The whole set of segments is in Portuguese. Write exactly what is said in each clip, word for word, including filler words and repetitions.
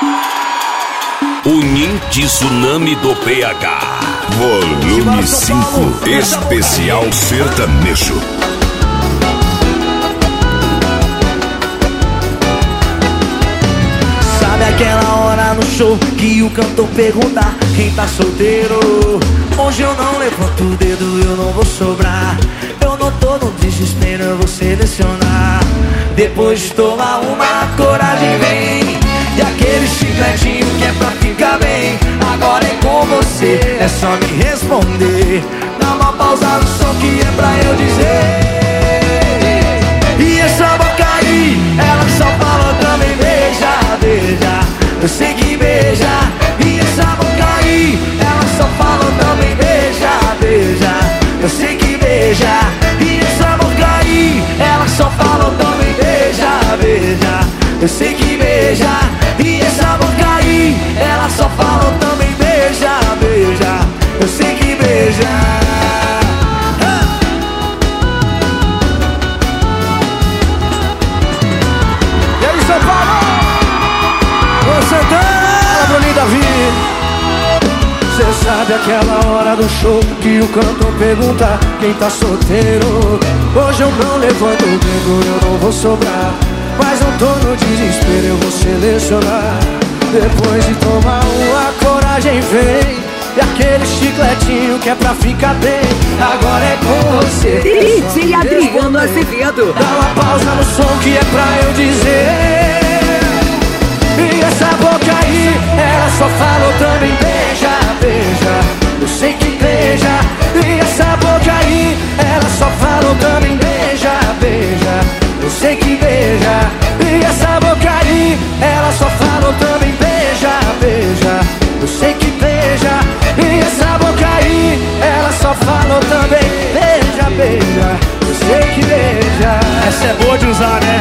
O Nin Tsunami do P H. Volume cinco, especial sertanejo. Sabe aquela hora no show que o cantor pergunta quem tá solteiro? Hoje eu não levanto o dedo, eu não vou sobrar. Eu não tô no desespero, eu vou selecionar. Depois de tomar uma, coragem vem. E aquele chicletinho que é pra ficar bem. Agora é com você, é só me responder. Dá uma pausa no som que é pra eu dizer. E essa boca aí, ela só fala também beija, beija. Eu sei que beija. E essa boca aí, ela só fala também beija, beija. Eu sei que beija. E essa boca aí, ela só fala também beija, beija. Eu sei que beija. E essa boca aí, ela só fala também beija, beija. Eu sei que beija. E aí, São Paulo? Ô Santana, Bruninho Davi. Cê sabe aquela hora do show que o cantor pergunta quem tá solteiro? Hoje eu não levanto o dedo, eu não vou sobrar. Mas não tô no desespero, eu vou selecionar. Depois de tomar uma, coragem vem. E aquele chicletinho que é pra ficar bem. Agora é com você. D J Adriano Azevedo. Dá uma pausa no som que é pra eu dizer. E essa boca aí, ela só fala também beija, beija. Eu sei que beija. E essa boca aí, ela só fala também beija, beija. Eu sei que beija. E essa boca aí, ela só fala também beija, beija. Eu sei que beija. E essa boca aí, ela só fala também beija, beija. Eu sei que beija. Essa é boa de usar, né?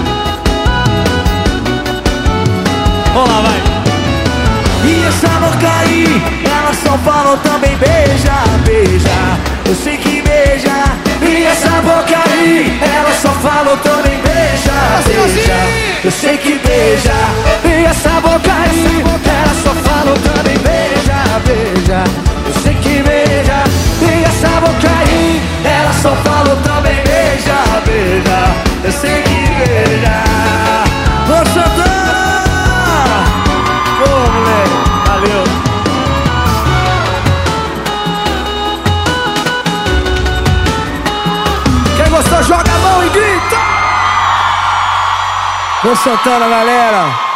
Vamos lá, vai. E essa boca aí, ela só fala também beija, beija. Eu sei que beija. E essa boca aí, ela só fala também beija, beija. Eu sei que beija. E essa boca aí, ela só fala também beija, beija. Eu sei que beija. E essa boca aí, ela só fala também beija, beija. Eu sei que beija. Ô Santana! Ô moleque, valeu. Quem gostou, joga a mão e grita! Ô Santana, galera!